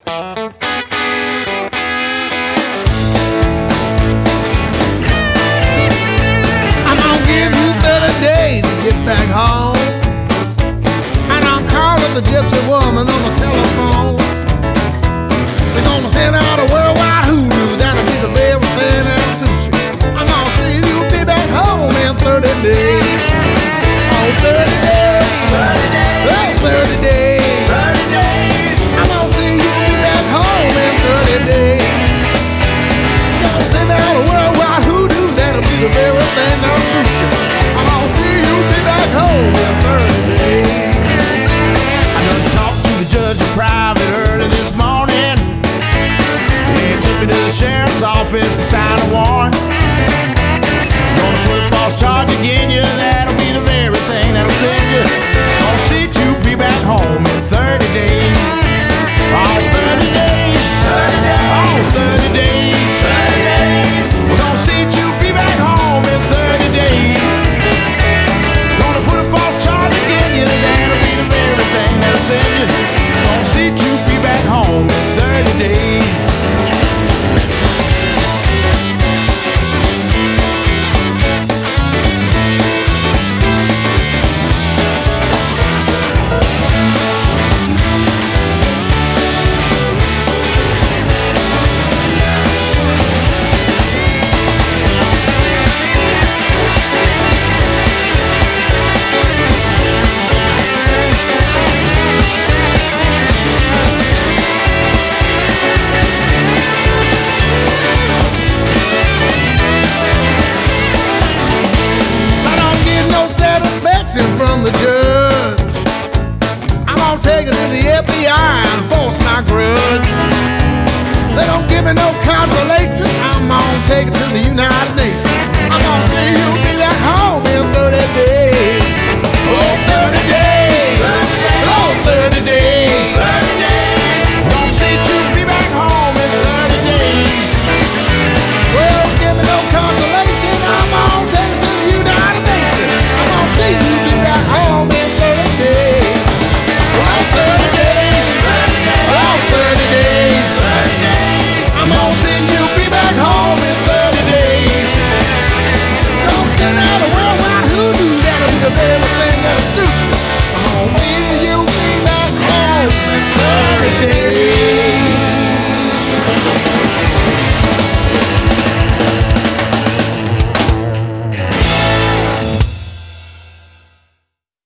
I'm gonna give you 30 days to get back home. And I'm calling the gypsy woman on the telephone. She's gonna send out a worldwide hoodoo. That'll be the very thing that'll suit you. I'm gonna see you'll be back home in 30 days. Oh, 30 days. 30 days. Oh, 30 days. 30 days. I'm gonna see you'll be back home in 30 days. Gonna send out a worldwide hoodoo. That'll be the very thing that'll suit you. I'm gonna see you'll be back home in 30 days. I done talked to the judge in private early this morning. He took me to the sheriff's office to sign a warrant. Gonna put a false charge against you. That'll be the very thing that'll send you. Gonna see you be back home in 30 days. Oh, 30 days. 30 days. Oh, 30 days. 30 days. We're gonna see you be back home in 30 days. Gonna put a false charge against you. That'll be the very thing that'll send you. Gonna see you be back home in 30 days. From the judge, I'm gonna take it to the FBI and force my grudge. They don't give me no consolation. I'm gonna take it to the United Nations.